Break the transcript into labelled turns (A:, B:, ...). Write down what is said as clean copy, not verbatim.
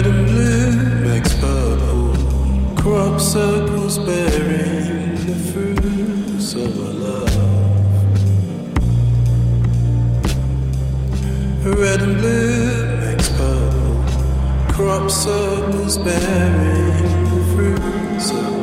A: and blue makes purple. Crop circles bearing the fruits of our love. Red and blue makes purple. Crop circles bearing the fruits of